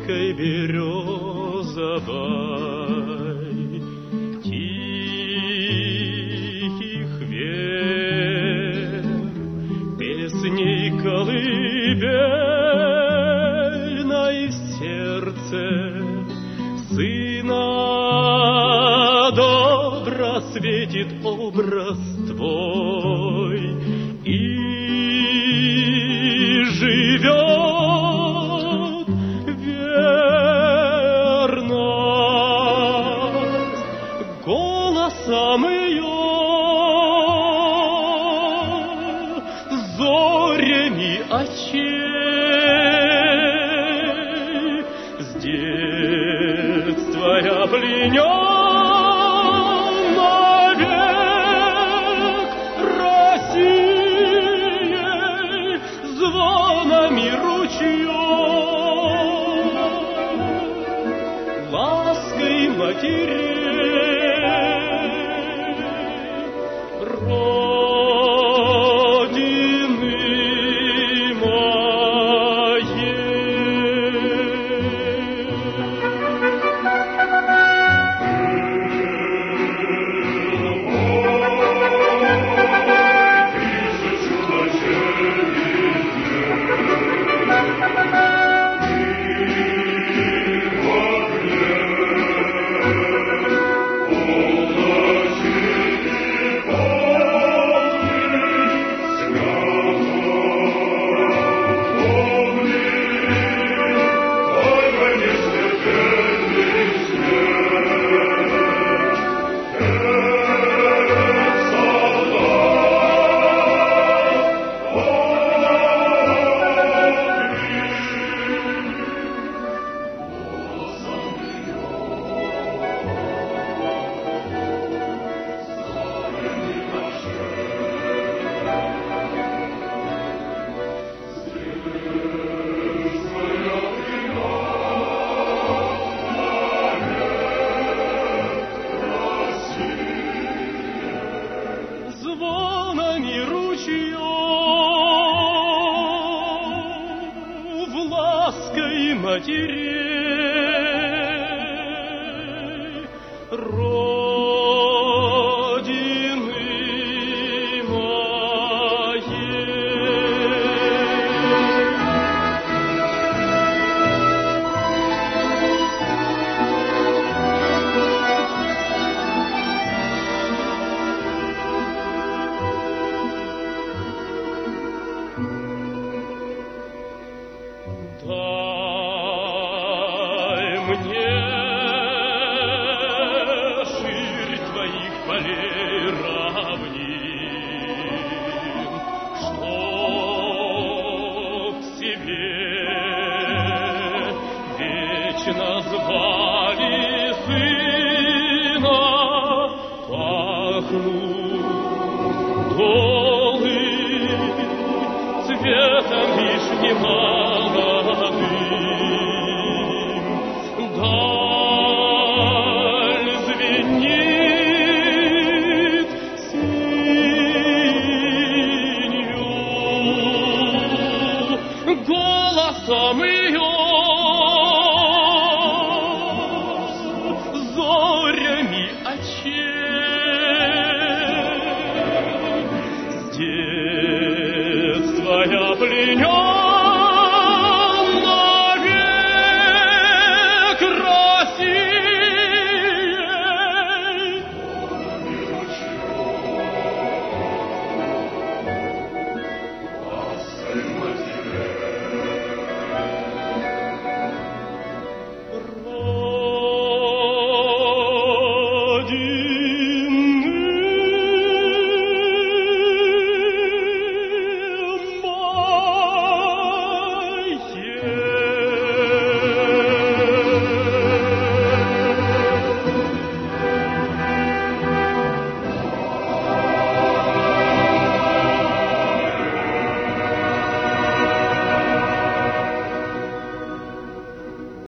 веткой березовой тихих век, песней колыбельной в сердце сына добро светит образ твой и живет верно голосом ее, зорями очей с детства я пленен. Лаской матерей, Родины звонами ручьев, лаской матерей, Родины моей. Дай мне ширь твоих полей равнин, чтоб себе вечно звали сына, пахнут долы цветом лишь немолодым. Даль звенит синью голосом ее, зорями очей с детства я пленен.